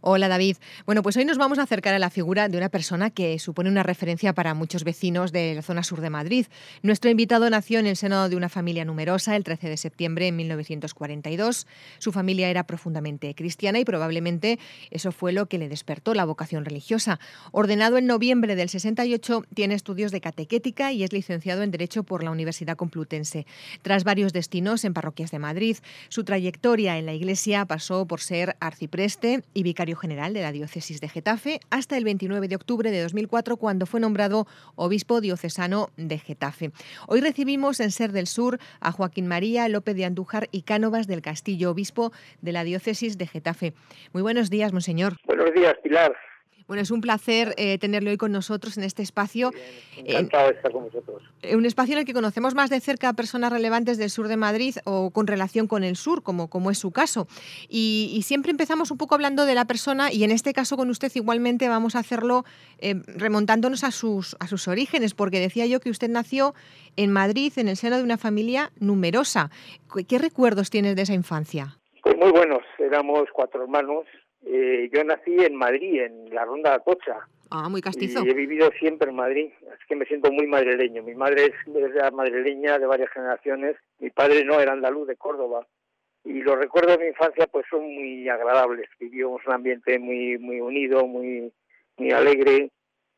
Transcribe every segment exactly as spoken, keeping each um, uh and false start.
Hola David. Bueno, pues hoy nos vamos a acercar a la figura de una persona que supone una referencia para muchos vecinos de la zona sur de Madrid. Nuestro invitado nació en el seno de una familia numerosa el trece de septiembre de mil novecientos cuarenta y dos. Su familia era profundamente cristiana y probablemente eso fue lo que le despertó la vocación religiosa. Ordenado en noviembre del sesenta y ocho, tiene estudios de catequética y es licenciado en Derecho por la Universidad Complutense. Tras varios destinos en parroquias de Madrid, su trayectoria en la Iglesia pasó por ser arcipreste y vicario general de la diócesis de Getafe hasta el veintinueve de octubre de dos mil cuatro, cuando fue nombrado obispo diocesano de Getafe. Hoy recibimos en Ser del Sur a Joaquín María López de Andújar y Cánovas del Castillo, obispo de la diócesis de Getafe. Muy buenos días, monseñor. Buenos días, Pilar. Bueno, es un placer eh, tenerle hoy con nosotros en este espacio. Bien, En, encantado de estar con vosotros. un espacio en el que conocemos más de cerca a personas relevantes del sur de Madrid o con relación con el sur, como, como es su caso. Y, y siempre empezamos un poco hablando de la persona y en este caso con usted igualmente vamos a hacerlo eh, remontándonos a sus, a sus orígenes, porque decía yo que usted nació en Madrid en el seno de una familia numerosa. ¿Qué, qué recuerdos tienes de esa infancia? Pues muy buenos, éramos cuatro hermanos. Eh, yo nací en Madrid, en la Ronda de Atocha, Ah, muy castizo. y he vivido siempre en Madrid, así que me siento muy madrileño. Mi madre es, es madrileña de varias generaciones, mi padre no, era andaluz de Córdoba, y los recuerdos de mi infancia pues son muy agradables. Vivíamos un ambiente muy muy unido, muy muy alegre,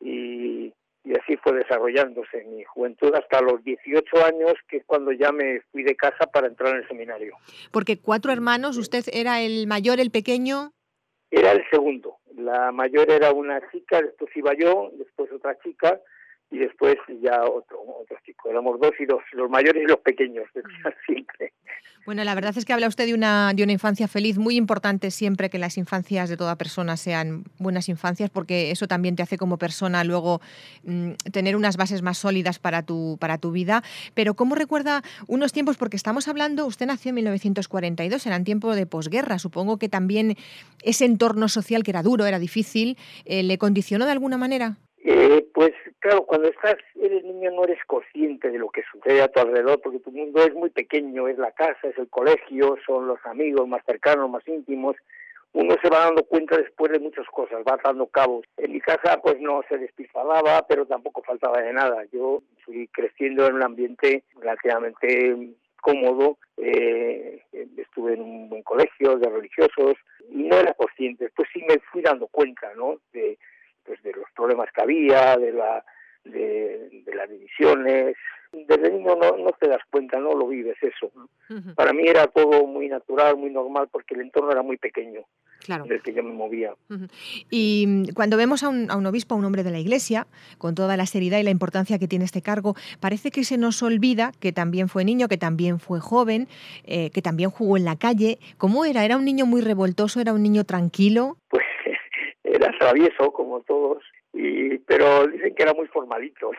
y, y así fue desarrollándose mi juventud hasta los dieciocho años, que es cuando ya me fui de casa para entrar en el seminario. Porque cuatro hermanos, usted era el mayor, el pequeño. Era el segundo. La mayor era una chica, después iba yo, después otra chica y después ya otro, otro chico. Éramos dos y dos, los mayores y los pequeños, siempre. Bueno, la verdad es que habla usted de una, de una infancia feliz, muy importante siempre que las infancias de toda persona sean buenas infancias, porque eso también te hace como persona luego mmm, tener unas bases más sólidas para tu, para tu vida. Pero ¿cómo recuerda unos tiempos? Porque estamos hablando, usted nació en mil novecientos cuarenta y dos, eran tiempo de posguerra. Supongo que también ese entorno social que era duro, era difícil, eh, ¿le condicionó de alguna manera? Eh, pues claro, cuando estás, eres niño, no eres consciente de lo que sucede a tu alrededor, porque tu mundo es muy pequeño, es la casa, es el colegio, son los amigos más cercanos, más íntimos. Uno se va dando cuenta después de muchas cosas, va dando cabos. En mi casa pues no se despilfarraba, pero tampoco faltaba de nada. Yo fui creciendo en un ambiente relativamente cómodo, eh, estuve en un buen colegio de religiosos y no era consciente. Después sí me fui dando cuenta, ¿no?, de pues de los problemas que había, de la de, de las divisiones. Desde niño no, no te das cuenta, no lo vives eso. Uh-huh. Para mí era todo muy natural, muy normal, porque el entorno era muy pequeño, claro, en el que yo me movía. Uh-huh. Y cuando vemos a un, a un obispo, a un hombre de la Iglesia, con toda la seriedad y la importancia que tiene este cargo, parece que se nos olvida que también fue niño, que también fue joven, eh, que también jugó en la calle. ¿Cómo era? ¿Era un niño muy revoltoso? ¿Era un niño tranquilo? Pues era travieso, como todos, y pero dicen que era muy formalito.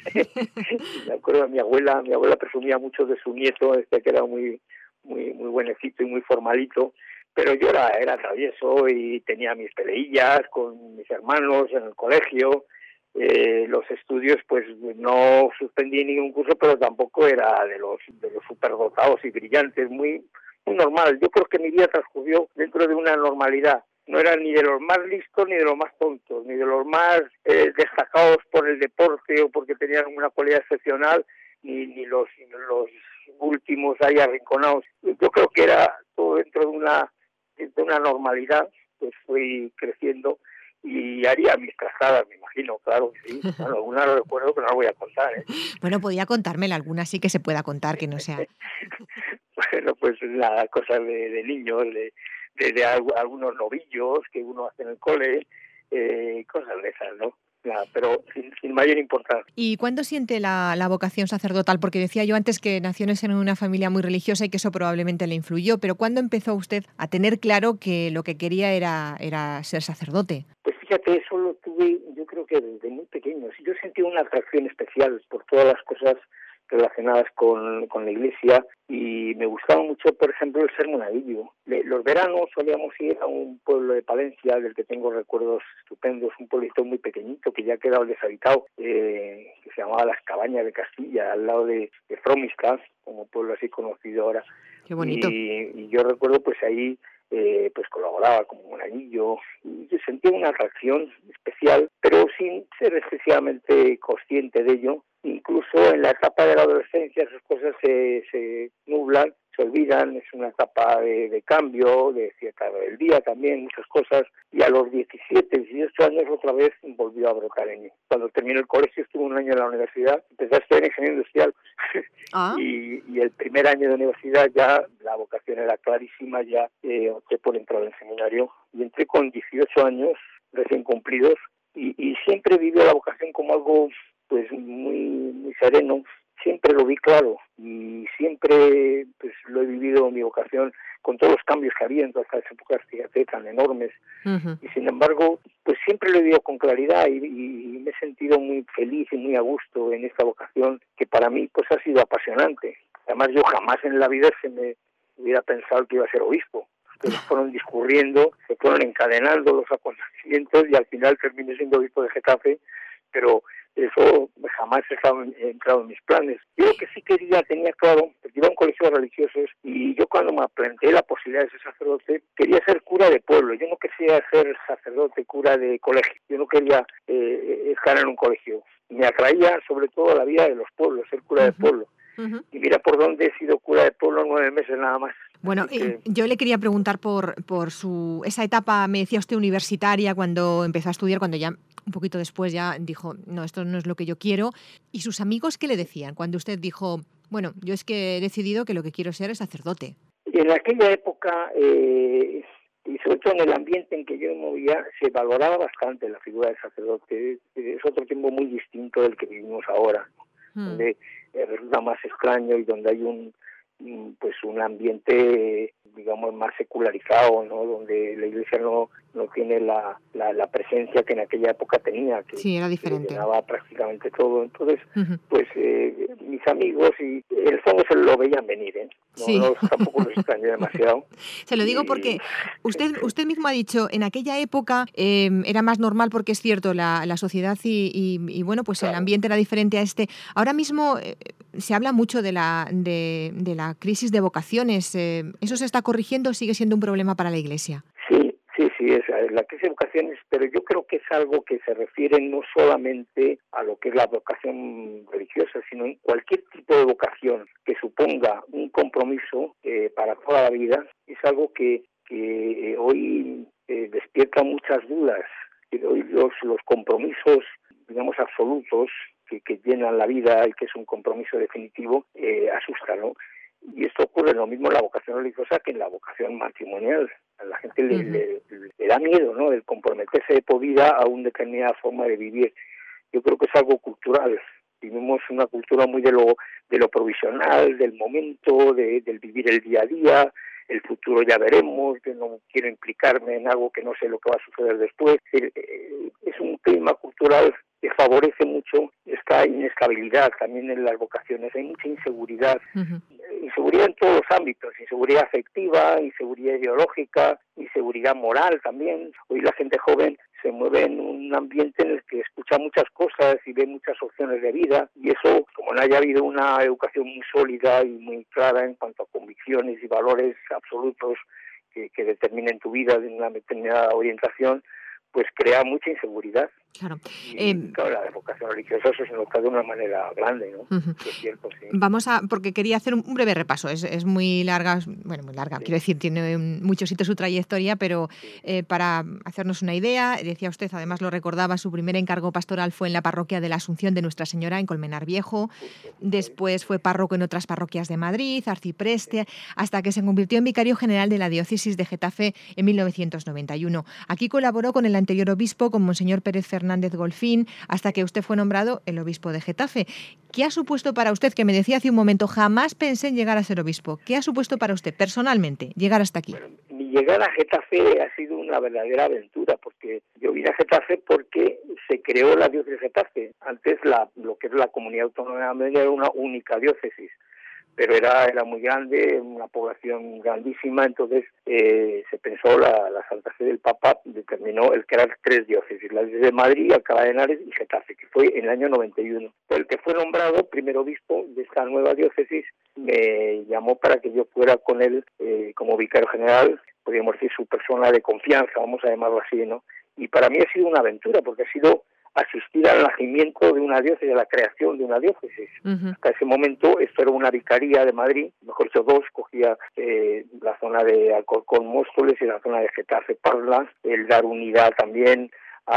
Me acuerdo de mi abuela, mi abuela presumía mucho de su nieto, este que era muy muy muy buenecito y muy formalito, pero yo era, era travieso y tenía mis peleillas con mis hermanos en el colegio. Eh, los estudios pues no suspendí ningún curso, pero tampoco era de los de los superdotados y brillantes, muy muy normal. Yo creo que mi vida transcurrió dentro de una normalidad. No era ni de los más listos ni de los más tontos, ni de los más eh, destacados por el deporte o porque tenían una cualidad excepcional, ni, ni los, ni los últimos ahí arrinconados. Yo creo que era todo dentro de una, de una normalidad. Pues fui creciendo y haría mis trazadas, me imagino, claro que sí. Bueno, alguna lo recuerdo, pero no la voy a contar, ¿eh? Bueno, podía contármela, alguna sí que se pueda contar, que no sea... Bueno, pues nada, cosas de, de niños, de... de, de algunos novillos que uno hace en el cole, eh, cosas de esas, ¿no? Nada, pero sin, sin mayor importancia. ¿Y cuándo siente la, la vocación sacerdotal? Porque decía yo antes que nació en una familia muy religiosa y que eso probablemente le influyó, pero ¿cuándo empezó usted a tener claro que lo que quería era, era ser sacerdote? Pues fíjate, eso lo tuve yo creo que desde muy pequeño. Yo sentí una atracción especial por todas las cosas relacionadas con, con la iglesia, y me gustaba mucho, por ejemplo, el ser monaguillo. Los veranos solíamos ir a un pueblo de Palencia del que tengo recuerdos estupendos, un pueblito muy pequeñito que ya ha quedado deshabitado, eh, que se llamaba Las Cabañas de Castilla, al lado de, de Fromistas, como pueblo así conocido ahora. Qué bonito. Y, y yo recuerdo pues ahí eh, pues colaboraba como monaguillo, y yo sentía una atracción especial, pero sin ser excesivamente consciente de ello. Incluso en la etapa de la adolescencia esas cosas se, se nublan, se olvidan, es una etapa de, de cambio, de cierta rebeldía también, muchas cosas, y a los diecisiete, dieciocho años otra vez volvió a brotar en mí. Cuando terminé el colegio, estuve un año en la universidad, empecé a estudiar ingeniería industrial, ah. y, y el primer año de universidad ya la vocación era clarísima, ya eh, opté por entrar al seminario, y entré con dieciocho años recién cumplidos, y, y siempre viví la vocación como algo pues muy, muy sereno, siempre lo vi claro y siempre pues lo he vivido mi vocación con todos los cambios que había en todas estas épocas, fíjate, tan enormes. Uh-huh. Y sin embargo, pues siempre lo he vivido con claridad y, y me he sentido muy feliz y muy a gusto en esta vocación que para mí pues ha sido apasionante. Además yo jamás en la vida se me hubiera pensado que iba a ser obispo. Que fueron discurriendo, se fueron encadenando los acontecimientos y al final terminé siendo obispo de Getafe, pero eso jamás estaba entrado en mis planes. Yo lo que sí quería, tenía claro, porque iba a un colegio de religiosos y yo cuando me planteé la posibilidad de ser sacerdote, quería ser cura de pueblo. Yo no quería ser sacerdote, cura de colegio. Yo no quería eh, estar en un colegio. Me atraía sobre todo la vida de los pueblos, ser cura uh-huh. de pueblo. Uh-huh. Y mira por dónde he sido cura de pueblo nueve meses nada más. Bueno, que... yo le quería preguntar por, por su esa etapa, me decía usted, universitaria, cuando empezó a estudiar, cuando ya un poquito después ya dijo, no, esto no es lo que yo quiero. ¿Y sus amigos qué le decían cuando usted dijo, bueno, yo es que he decidido que lo que quiero ser es sacerdote? En aquella época, eh, y sobre todo en el ambiente en que yo me movía, se valoraba bastante la figura del sacerdote. Es otro tiempo muy distinto del que vivimos ahora, hmm. donde eh, resulta más extraño y donde hay un pues un ambiente, digamos, más secularizado, ¿no? Donde la Iglesia no no tiene la, la, la presencia que en aquella época tenía, que, sí, era diferente. que llenaba prácticamente todo. Entonces, uh-huh. pues eh, mis amigos y el fondo se lo veían venir, ¿eh? No, sí. no, tampoco los extrañé demasiado. Se lo digo y... porque usted usted mismo ha dicho, en aquella época eh, era más normal porque es cierto, la, la sociedad y, y, y bueno, pues claro. El ambiente era diferente a este. Ahora mismo eh, se habla mucho de la, de, de la crisis de vocaciones. Eh, ¿Eso se está corrigiendo o sigue siendo un problema para la Iglesia? Sí. Sí, sí, es la crisis de vocaciones, pero yo creo que es algo que se refiere no solamente a lo que es la vocación religiosa, sino en cualquier tipo de vocación que suponga un compromiso eh, para toda la vida. Es algo que, que eh, hoy eh, despierta muchas dudas. Hoy los, los compromisos, digamos, absolutos que, que llenan la vida y que es un compromiso definitivo, eh, asustan, ¿no? Y esto ocurre lo mismo en la vocación religiosa que en la vocación matrimonial. A la gente le, uh-huh. le, le da miedo, ¿no?, el comprometerse de por vida a una determinada forma de vivir. Yo creo que es algo cultural. Vivimos una cultura muy de lo de lo provisional, del momento, de, del vivir el día a día. El futuro ya veremos, yo no quiero implicarme en algo que no sé lo que va a suceder después. Es un clima cultural que favorece mucho esta inestabilidad también en las vocaciones. Hay mucha inseguridad, uh-huh. inseguridad en todos los ámbitos, inseguridad afectiva, inseguridad ideológica, inseguridad moral también. Hoy la gente joven se mueve en un ambiente en el que escucha muchas cosas y ve muchas opciones de vida, y eso, como no haya habido una educación muy sólida y muy clara en cuanto a convicciones y valores absolutos que, que determinen tu vida de una determinada orientación, pues crea mucha inseguridad. Claro. Y, eh, claro, la vocación religiosa eso se nota de una manera grande, ¿no? Uh-huh. Es cierto, sí. Vamos a, porque quería hacer un, un breve repaso, es, es muy larga, bueno, muy larga, sí. Quiero decir, tiene muchos hitos su trayectoria, pero sí. eh, para hacernos una idea, decía usted, además lo recordaba, su primer encargo pastoral fue en la parroquia de la Asunción de Nuestra Señora, en Colmenar Viejo. Justo, después fue párroco en otras parroquias de Madrid, arcipreste, sí. hasta que se convirtió en vicario general de la diócesis de Getafe en mil novecientos noventa y uno. Aquí colaboró con el anterior obispo, con Monseñor Pérez Fernández Golfín, hasta que usted fue nombrado el obispo de Getafe. ¿Qué ha supuesto para usted, que me decía hace un momento, jamás pensé en llegar a ser obispo? ¿Qué ha supuesto para usted personalmente llegar hasta aquí? Bueno, mi llegada a Getafe ha sido una verdadera aventura, porque yo vine a Getafe porque se creó la diócesis de Getafe. Antes la, lo que es la comunidad autónoma de Madrid era una única diócesis, pero era, era muy grande, una población grandísima, entonces eh, se pensó, la, la Santa Sede del Papa determinó el crear tres diócesis, la de Madrid, Alcalá de Henares y Getafe, que fue en el año noventa y uno. El que fue nombrado primer obispo de esta nueva diócesis me llamó para que yo fuera con él eh, como vicario general, podríamos decir, su persona de confianza, vamos a llamarlo así, ¿no? Y para mí ha sido una aventura, porque ha sido asistir al nacimiento de una diócesis, a la creación de una diócesis. Uh-huh. Hasta ese momento esto era una vicaría de Madrid, mejor dicho dos, cogía eh, la zona de Alcorcón, Móstoles y la zona de Getafe, Parla, el dar unidad también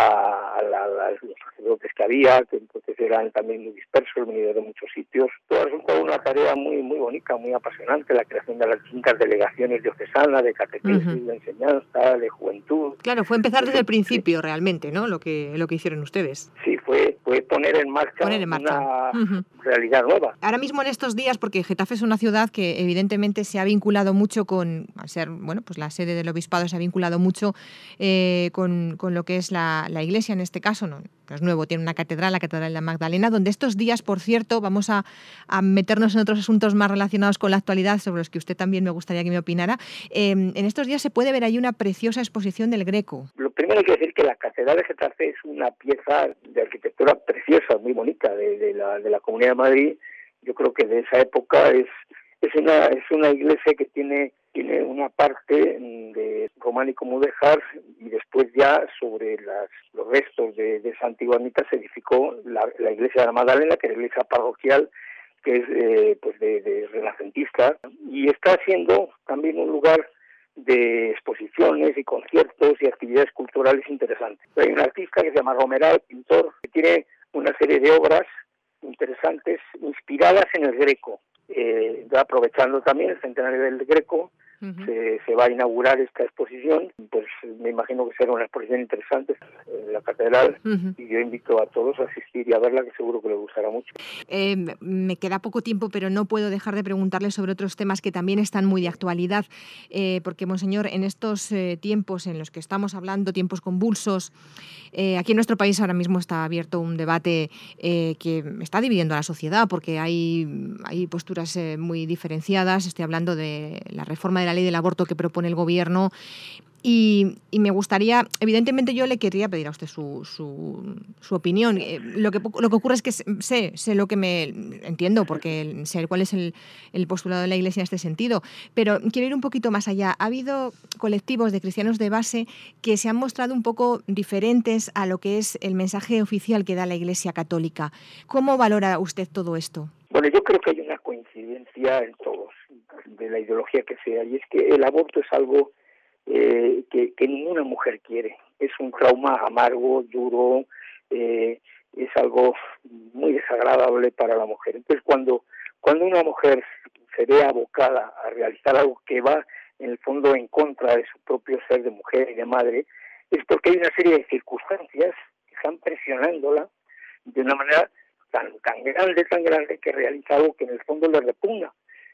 a, a, la, a los sacerdotes que había, que entonces eran también muy dispersos, venidos de muchos sitios. Todo resultó una tarea muy muy bonita, muy apasionante, la creación de las distintas delegaciones diocesanas, de catequesis, uh-huh. de enseñanza, de juventud. Claro, fue empezar desde el principio sí. realmente, ¿no? Lo que lo que hicieron ustedes. Sí, fue, fue poner en marcha, poner en marcha. una uh-huh. realidad nueva. Ahora mismo en estos días, porque Getafe es una ciudad que evidentemente se ha vinculado mucho con, al ser, bueno, pues la sede del obispado se ha vinculado mucho eh, con, con lo que es la, la iglesia en este caso, no, no es nuevo, tiene una catedral, la Catedral de la Magdalena, donde estos días, por cierto, vamos a, a meternos en otros asuntos más relacionados con la actualidad, sobre los que usted también me gustaría que me opinara. Eh, en estos días se puede ver ahí una preciosa exposición del Greco. Lo primero hay que decir que la Catedral de Getafe es una pieza de arquitectura preciosa, muy bonita, de, de, la, de la Comunidad de Madrid. Yo creo que de esa época es es una es una iglesia que tiene tiene una parte de románico mudéjar y después ya sobre las, los restos de, de esa antigua ermita se edificó la, la iglesia de la Magdalena, que es la iglesia parroquial, que es eh, pues de, de renacentista, y está siendo también un lugar de exposiciones y conciertos y actividades culturales interesantes. Hay un artista que se llama Romeral, pintor, que tiene una serie de obras interesantes inspiradas en el Greco. Eh, aprovechando también el centenario del Greco, uh-huh. se, se va a inaugurar esta exposición, pues me imagino que será una exposición interesante en la catedral, uh-huh. y yo invito a todos a asistir y a verla, que seguro que les gustará mucho. Eh, me queda poco tiempo, pero no puedo dejar de preguntarle sobre otros temas que también están muy de actualidad, eh, porque, monseñor, en estos eh, tiempos en los que estamos hablando, tiempos convulsos, eh, aquí en nuestro país ahora mismo está abierto un debate eh, que está dividiendo a la sociedad, porque hay, hay posturas eh, muy diferenciadas. Estoy hablando de la reforma de la ley del aborto que propone el gobierno. Y, y me gustaría, evidentemente yo le querría pedir a usted su, su, su opinión. Eh, lo, que, lo que ocurre es que sé, sé lo que me entiendo, porque sé cuál es el, el postulado de la Iglesia en este sentido, pero quiero ir un poquito más allá. Ha habido colectivos de cristianos de base que se han mostrado un poco diferentes a lo que es el mensaje oficial que da la Iglesia católica. ¿Cómo valora usted todo esto? Bueno, yo creo que hay una coincidencia en todos, de la ideología que sea, y es que el aborto es algo Eh, que, que ninguna mujer quiere. Es un trauma amargo, duro, eh, es algo muy desagradable para la mujer. Entonces, cuando, cuando una mujer se ve abocada a realizar algo que va, en el fondo, en contra de su propio ser de mujer y de madre, es porque hay una serie de circunstancias que están presionándola de una manera tan, tan grande, tan grande, que realiza algo que en el fondo le repugna,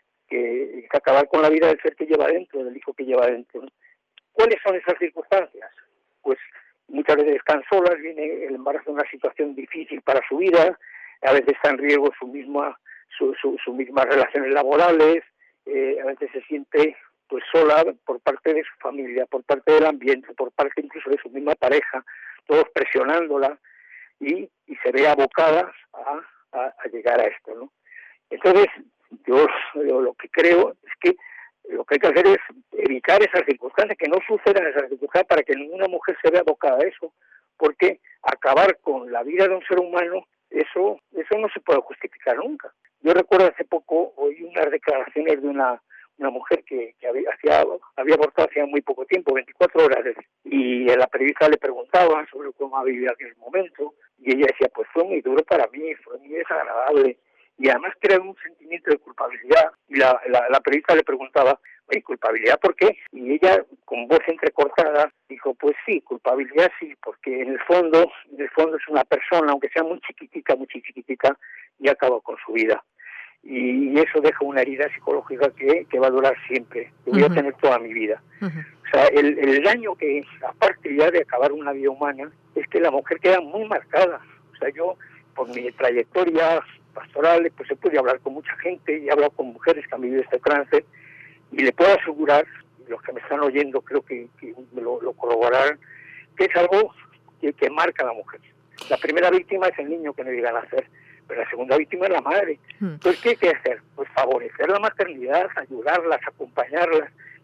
que es acabar con la vida del ser que lleva dentro, del hijo que lleva dentro. ¿Cuáles son esas circunstancias? Pues muchas veces están solas, viene el embarazo en una situación difícil para su vida, a veces está en riesgo su misma su, su, su mismas relaciones laborales, eh, a veces se siente pues sola por parte de su familia, por parte del ambiente, por parte incluso de su misma pareja, todos presionándola, y, y se ve abocada a, a, a llegar a esto, ¿no? Entonces, yo, yo lo que creo es que lo que hay que hacer es evitar esas circunstancias, que no sucedan esas circunstancias, para que ninguna mujer se vea abocada a eso, porque acabar con la vida de un ser humano, eso eso no se puede justificar nunca. Yo recuerdo hace poco, oí unas declaraciones de una una mujer que, que había, hacía, había abortado hacía muy poco tiempo, veinticuatro horas, y la periodista le preguntaba sobre cómo había vivido aquel momento, y ella decía, pues fue muy duro para mí, fue muy desagradable, y además crea un sentimiento de culpabilidad. Y la, la, la periodista le preguntaba, oye, ¿culpabilidad por qué? Y ella, con voz entrecortada, dijo, pues sí, culpabilidad sí, porque en el fondo, en el fondo es una persona, aunque sea muy chiquitita, muy chiquitita, y acabó con su vida. Y eso deja una herida psicológica que, que va a durar siempre, que voy uh-huh. a tener toda mi vida. Uh-huh. O sea, el, el daño que, aparte ya de acabar una vida humana, es que la mujer queda muy marcada. O sea, yo, por mi trayectoria pastoral, pues he podido hablar con mucha gente y he hablado con mujeres que han vivido este trance, y le puedo asegurar, los que me están oyendo creo que, que me lo, lo corroborarán, que es algo que, que marca a la mujer. La primera víctima es el niño que no llega a nacer, pero la segunda víctima es la madre. Entonces, ¿qué hay que hacer? Pues favorecer la maternidad, ayudarlas, acompañarlas,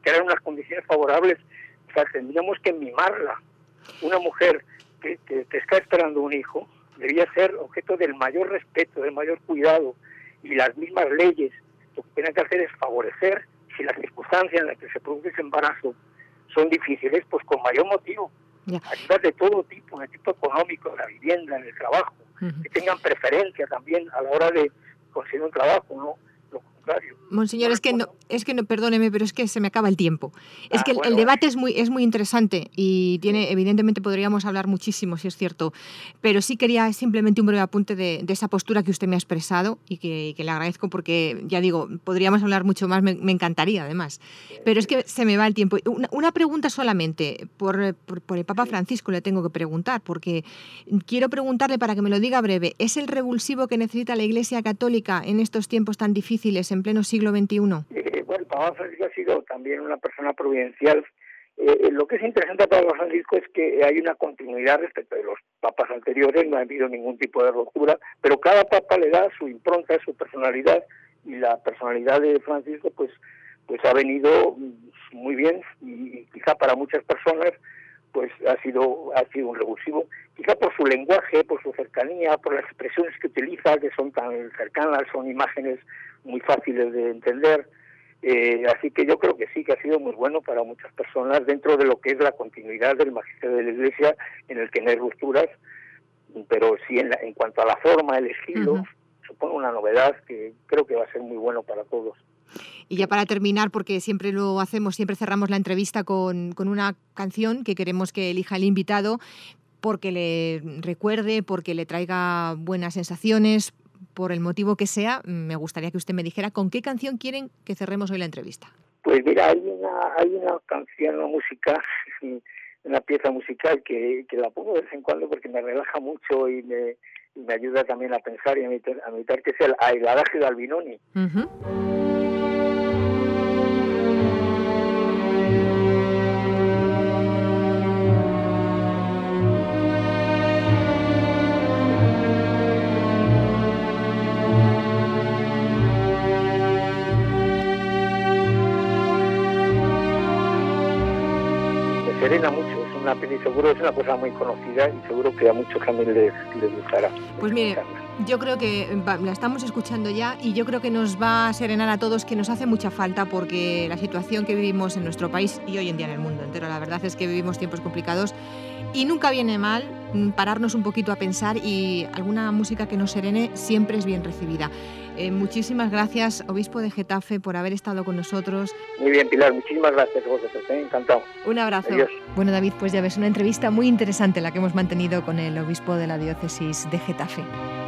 crear unas condiciones favorables. O sea, tendríamos que mimarla. Una mujer que, que, que está esperando un hijo debería ser objeto del mayor respeto, del mayor cuidado, y las mismas leyes lo que tienen que hacer es favorecer, si las circunstancias en las que se produce ese embarazo son difíciles, pues con mayor motivo, ya. ayudas de todo tipo, de tipo económico, en la vivienda, en el trabajo, uh-huh. que tengan preferencia también a la hora de conseguir un trabajo, ¿no? Lo contrario. Monseñor, bueno, es que no, es que no, perdóneme, pero es que se me acaba el tiempo. Es ah, que el, bueno, el debate es muy, es muy interesante y tiene, sí. evidentemente podríamos hablar muchísimo, si es cierto, pero sí quería simplemente un breve apunte de, de esa postura que usted me ha expresado y que, que le agradezco porque, ya digo, podríamos hablar mucho más, me, me encantaría además, pero es que se me va el tiempo. Una, una pregunta solamente, por, por, por el Papa Francisco le tengo que preguntar, porque quiero preguntarle para que me lo diga breve, ¿es el revulsivo que necesita la Iglesia Católica en estos tiempos tan difíciles, en pleno siglo veintiuno? Eh, bueno, Papa Francisco ha sido también una persona providencial. Eh, lo que es interesante para Papa Francisco es que hay una continuidad respecto de los papas anteriores, no ha habido ningún tipo de ruptura, pero cada papa le da su impronta, su personalidad, y la personalidad de Francisco pues pues ha venido muy bien, y quizá para muchas personas pues ha sido ha sido un revulsivo, quizá por su lenguaje, por su cercanía, por las expresiones que utiliza, que son tan cercanas, son imágenes muy fáciles de entender, eh, así que yo creo que sí, que ha sido muy bueno para muchas personas dentro de lo que es la continuidad del magisterio de la Iglesia, en el que no hay rupturas, pero sí en, la, en cuanto a la forma, el estilo, uh-huh. supone una novedad que creo que va a ser muy bueno para todos. Y ya para terminar, porque siempre lo hacemos, siempre cerramos la entrevista con, con una canción que queremos que elija el invitado, porque le recuerde, porque le traiga buenas sensaciones, por el motivo que sea. Me gustaría que usted me dijera con qué canción quieren que cerremos hoy la entrevista. Pues mira, hay una, hay una canción, una música, una pieza musical que, que la pongo de vez en cuando porque me relaja mucho y me, y me ayuda también a pensar y a meditar, a meditar que es el, el Adagio de Albinoni. Uh-huh. Serena mucho, es una peli, seguro es una cosa muy conocida y seguro que a muchos también les, les gustará. Pues mire, yo creo que la estamos escuchando ya y yo creo que nos va a serenar a todos, que nos hace mucha falta porque la situación que vivimos en nuestro país y hoy en día en el mundo entero, la verdad es que vivimos tiempos complicados y nunca viene mal pararnos un poquito a pensar, y alguna música que nos serene siempre es bien recibida. Eh, muchísimas gracias, obispo de Getafe, por haber estado con nosotros. Muy bien, Pilar, muchísimas gracias a vosotros, ¿eh? Encantado. Un abrazo. Adiós. Bueno, David, pues ya ves, una entrevista muy interesante la que hemos mantenido con el obispo de la diócesis de Getafe.